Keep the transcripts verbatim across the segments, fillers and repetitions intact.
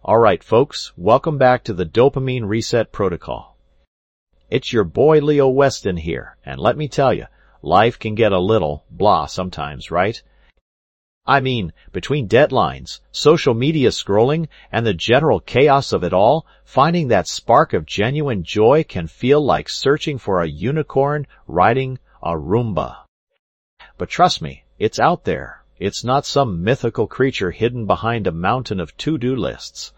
All right, folks, welcome back to the Dopamine Reset Protocol. It's your boy Leo Weston here, and let me tell you, life can get a little blah sometimes, right? I mean, between deadlines, social media scrolling, and the general chaos of it all, finding that spark of genuine joy can feel like searching for a unicorn riding a Roomba. But trust me, it's out there. It's not some mythical creature hidden behind a mountain of to-do lists.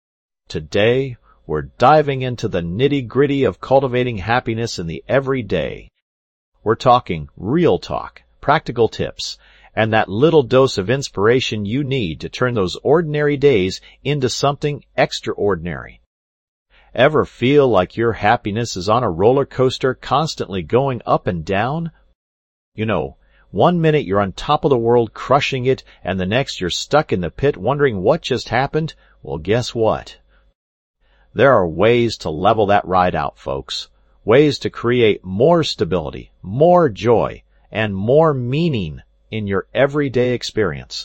Today, we're diving into the nitty-gritty of cultivating happiness in the everyday. We're talking real talk, practical tips, and that little dose of inspiration you need to turn those ordinary days into something extraordinary. Ever feel like your happiness is on a roller coaster constantly going up and down? You know, one minute you're on top of the world crushing it, and the next you're stuck in the pit wondering what just happened? Well, guess what? There are ways to level that ride out, folks. Ways to create more stability, more joy, and more meaning in your everyday experience.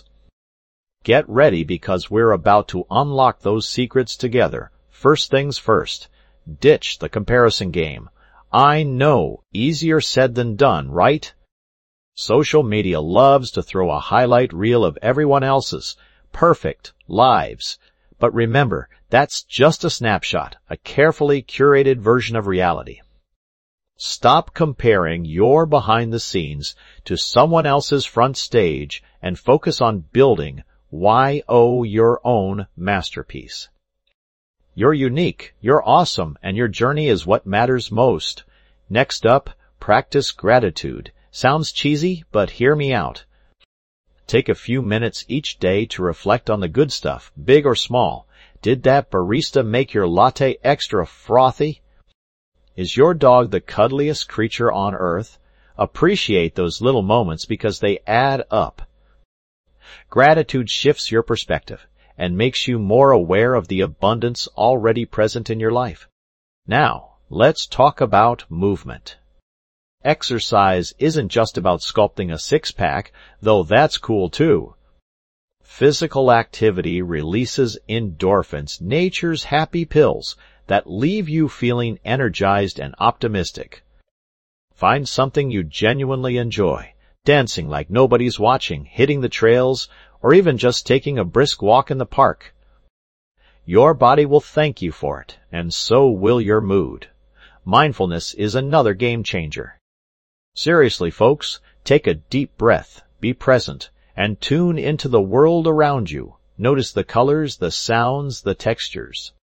Get ready, because we're about to unlock those secrets together. First things first, ditch the comparison game. I know, easier said than done, right? Social media loves to throw a highlight reel of everyone else's perfect lives. But remember, that's just a snapshot, a carefully curated version of reality. Stop comparing your behind the scenes to someone else's front stage and focus on building Y O your own masterpiece. You're unique, you're awesome, and your journey is what matters most. Next up, practice gratitude. Sounds cheesy, but hear me out. Take a few minutes each day to reflect on the good stuff, big or small. Did that barista make your latte extra frothy? Is your dog the cuddliest creature on earth? Appreciate those little moments because they add up. Gratitude shifts your perspective and makes you more aware of the abundance already present in your life. Now, let's talk about movement. Exercise isn't just about sculpting a six-pack, though that's cool too. Physical activity releases endorphins, nature's happy pills, that leave you feeling energized and optimistic. Find something you genuinely enjoy, dancing like nobody's watching, hitting the trails, or even just taking a brisk walk in the park. Your body will thank you for it, and so will your mood. Mindfulness is another game changer. Seriously, folks, take a deep breath, be present, and tune into the world around you. Notice the colors, the sounds, the textures.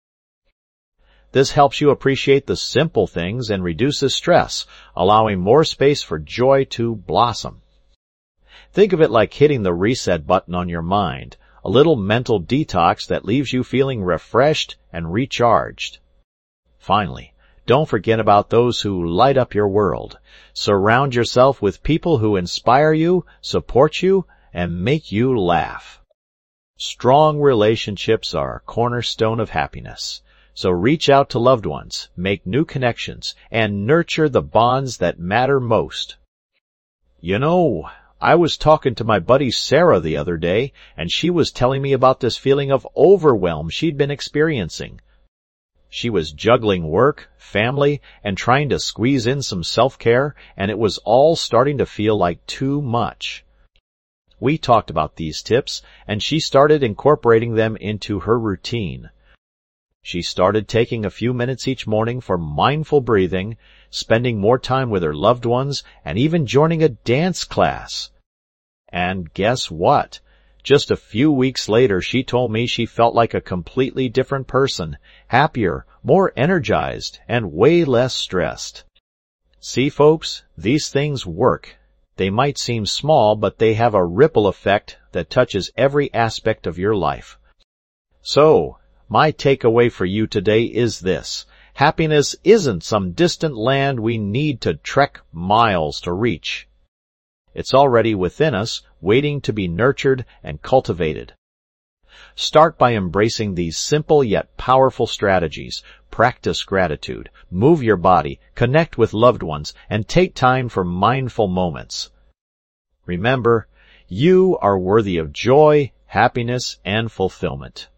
This helps you appreciate the simple things and reduces stress, allowing more space for joy to blossom. Think of it like hitting the reset button on your mind, a little mental detox that leaves you feeling refreshed and recharged. Finally, don't forget about those who light up your world. Surround yourself with people who inspire you, support you, and make you laugh. Strong relationships are a cornerstone of happiness. So reach out to loved ones, make new connections, and nurture the bonds that matter most. You know, I was talking to my buddy Sarah the other day, and she was telling me about this feeling of overwhelm she'd been experiencing. She was juggling work, family, and trying to squeeze in some self-care, and it was all starting to feel like too much. We talked about these tips, and she started incorporating them into her routine. She started taking a few minutes each morning for mindful breathing, spending more time with her loved ones, and even joining a dance class. And guess what? Just a few weeks later, she told me she felt like a completely different person, happier, more energized, and way less stressed. See, folks, these things work. They might seem small, but they have a ripple effect that touches every aspect of your life. So, my takeaway for you today is this. Happiness isn't some distant land we need to trek miles to reach. It's already within us, waiting to be nurtured and cultivated. Start by embracing these simple yet powerful strategies. Practice gratitude, move your body, connect with loved ones, and take time for mindful moments. Remember, you are worthy of joy, happiness, and fulfillment.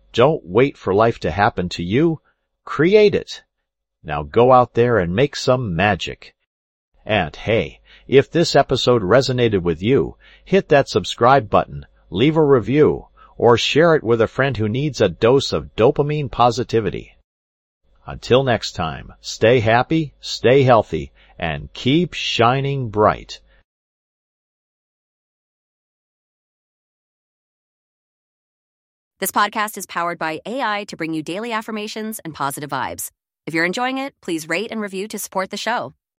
Don't wait for life to happen to you. Create it. Now go out there and make some magic. And hey, if this episode resonated with you, hit that subscribe button, leave a review, or share it with a friend who needs a dose of dopamine positivity. Until next time, stay happy, stay healthy, and keep shining bright. This podcast is powered by A I to bring you daily affirmations and positive vibes. If you're enjoying it, please rate and review to support the show.